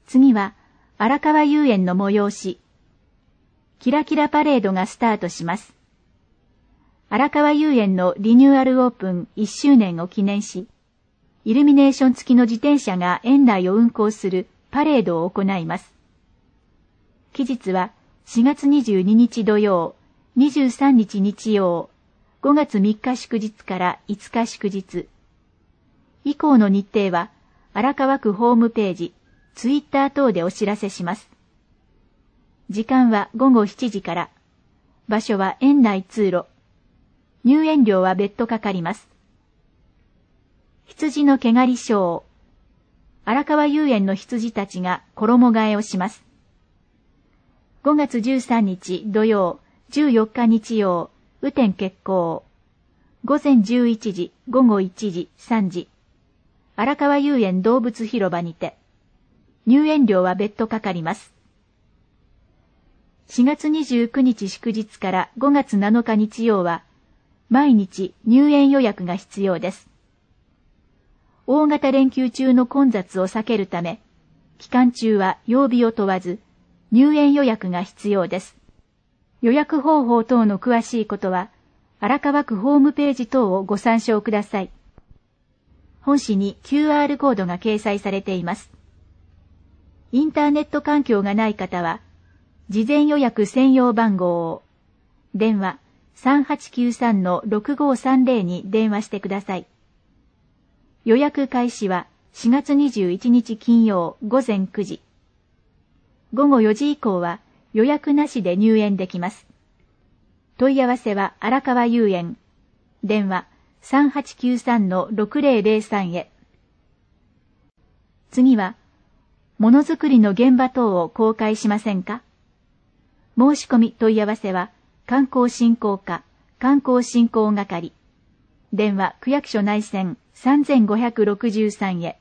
次は、荒川遊園の催し。キラキラパレードがスタートします。荒川遊園のリニューアルオープン1周年を記念し、イルミネーション付きの自転車が園内を運行するパレードを行います。期日は4月22日土曜、23日日曜、5月3日祝日から5日祝日。以降の日程は荒川区ホームページ、ツイッター等でお知らせします。時間は午後7時から。場所は園内通路。入園料は別途かかります。羊の毛刈りショー。荒川遊園の羊たちが衣替えをします。5月13日土曜、14日日曜、雨天決行。午前11時、午後1時、3時。荒川遊園動物広場にて。入園料は別途かかります。4月29日祝日から5月7日日曜は、毎日入園予約が必要です。大型連休中の混雑を避けるため、期間中は曜日を問わず、入園予約が必要です。予約方法等の詳しいことは、荒川区ホームページ等をご参照ください。本誌に QR コードが掲載されています。インターネット環境がない方は、事前予約専用番号を、電話 3893-6530 に電話してください。予約開始は4月21日金曜午前9時。午後4時以降は予約なしで入園できます。問い合わせは荒川遊園。電話 3893-6003 へ。次は、ものづくりの現場等を公開しませんか？申し込み問い合わせは、観光振興課、観光振興係。電話区役所内線3563へ。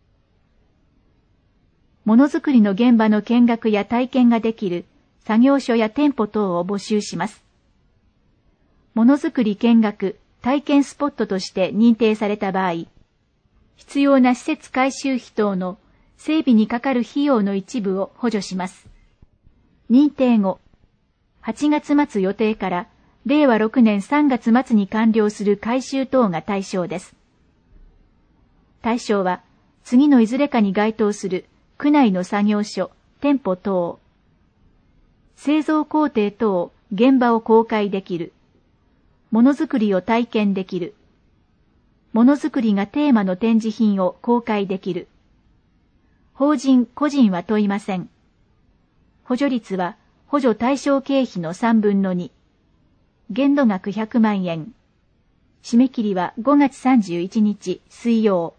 ものづくりの現場の見学や体験ができる作業所や店舗等を募集します。ものづくり見学、体験スポットとして認定された場合、必要な施設改修費等の整備にかかる費用の一部を補助します。認定後、8月末予定から令和6年3月末に完了する改修等が対象です。対象は、次のいずれかに該当する区内の作業所、店舗等。製造工程等、現場を公開できる。ものづくりを体験できる。ものづくりがテーマの展示品を公開できる。法人・個人は問いません。補助率は補助対象経費の3分の2。限度額100万円。締め切りは5月31日水曜。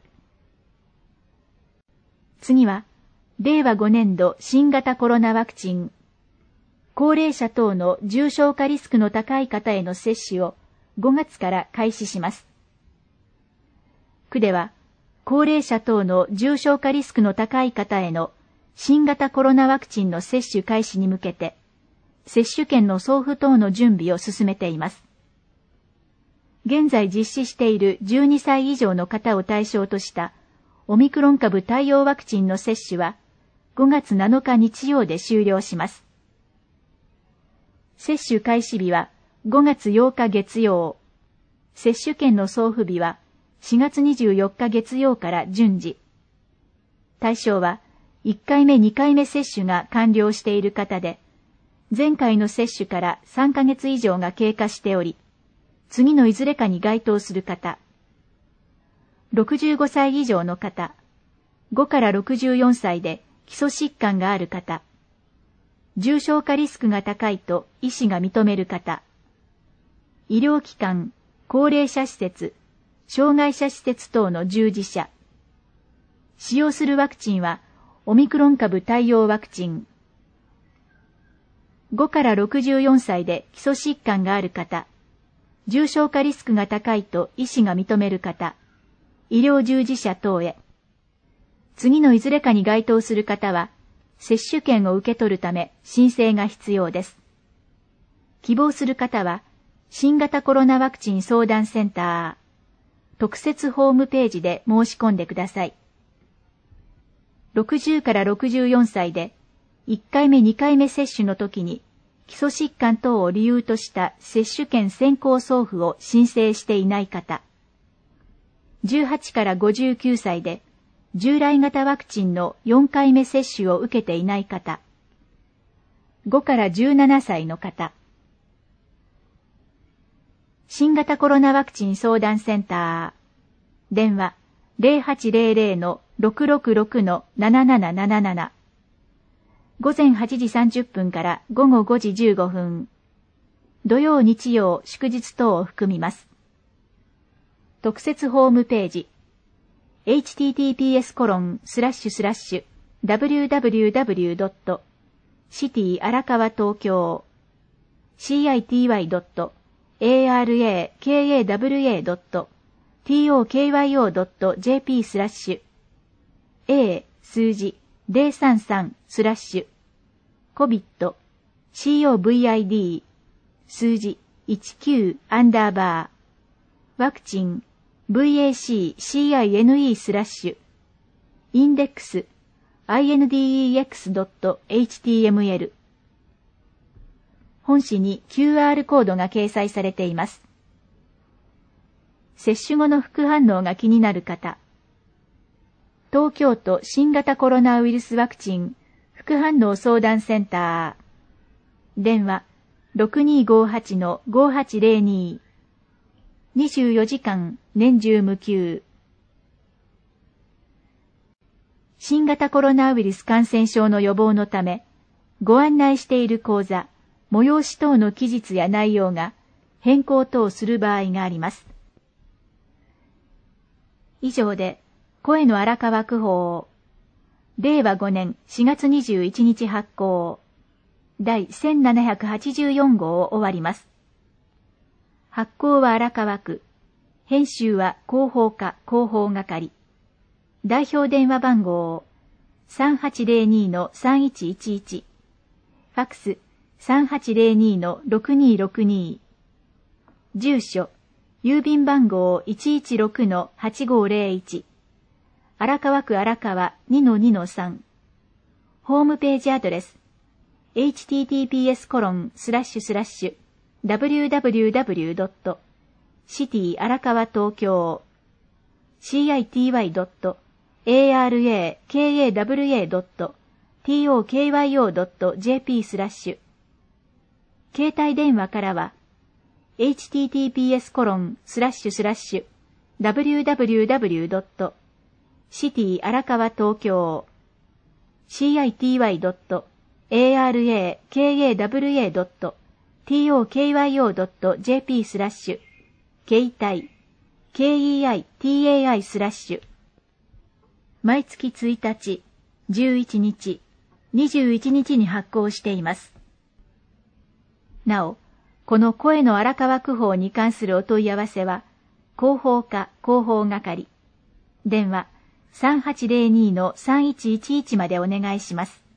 次は、令和5年度新型コロナワクチン。高齢者等の重症化リスクの高い方への接種を5月から開始します。区では、高齢者等の重症化リスクの高い方への新型コロナワクチンの接種開始に向けて、接種券の送付等の準備を進めています。現在実施している12歳以上の方を対象としたオミクロン株対応ワクチンの接種は5月7日日曜で終了します。接種開始日は5月8日月曜。接種券の送付日は4月24日月曜から順次。対象は1回目2回目接種が完了している方で、前回の接種から3ヶ月以上が経過しており、次のいずれかに該当する方、65歳以上の方、5から64歳で基礎疾患がある方、重症化リスクが高いと医師が認める方、医療機関、高齢者施設、障害者施設等の従事者。使用するワクチンはオミクロン株対応ワクチン。5から64歳で基礎疾患がある方、重症化リスクが高いと医師が認める方、医療従事者等へ。次のいずれかに該当する方は、接種券を受け取るため申請が必要です。希望する方は、新型コロナワクチン相談センター、特設ホームページで申し込んでください。 60から64歳で、1回目2回目接種の時に、基礎疾患等を理由とした接種券先行送付を申請していない方。18から59歳で、従来型ワクチンの4回目接種を受けていない方。5から17歳の方。新型コロナワクチン相談センター。電話 0800-666-7777。午前8時30分から午後5時15分。土曜日曜祝日等を含みます。特設ホームページ。https://www.city-arakawa-tokyo city-arakawa-tokyo.tokyo.jp/ A 数字033/COVID COVID 数字19_ワクチンVACCINE/ インデックス index.html 本紙に QR コードが掲載されています。接種後の副反応が気になる方、東京都新型コロナウイルスワクチン副反応相談センター。電話 6258-5802 24時間年中無休。新型コロナウイルス感染症の予防のため、ご案内している講座、催し等の期日や内容が変更等する場合があります。以上で、声の荒川区報、令和5年4月21日発行、第1784号を終わります。発行は荒川区、編集は広報課広報係、代表電話番号 3802-3111、ファクス 3802-6262、住所、郵便番号 116-8501、荒川区荒川 2-2-3、ホームページアドレス、https://www.city-arakawa-tokyo city-arakawa-tokyo.jp/ 携帯電話からは、https://www.city-arakawa-tokyo city-arakawa-tokyo.jp/ 携帯 KEITAI/ 毎月1日、11日、21日に発行しています。なお、この声の荒川区報に関するお問い合わせは、広報課広報係、電話 3802-3111 までお願いします。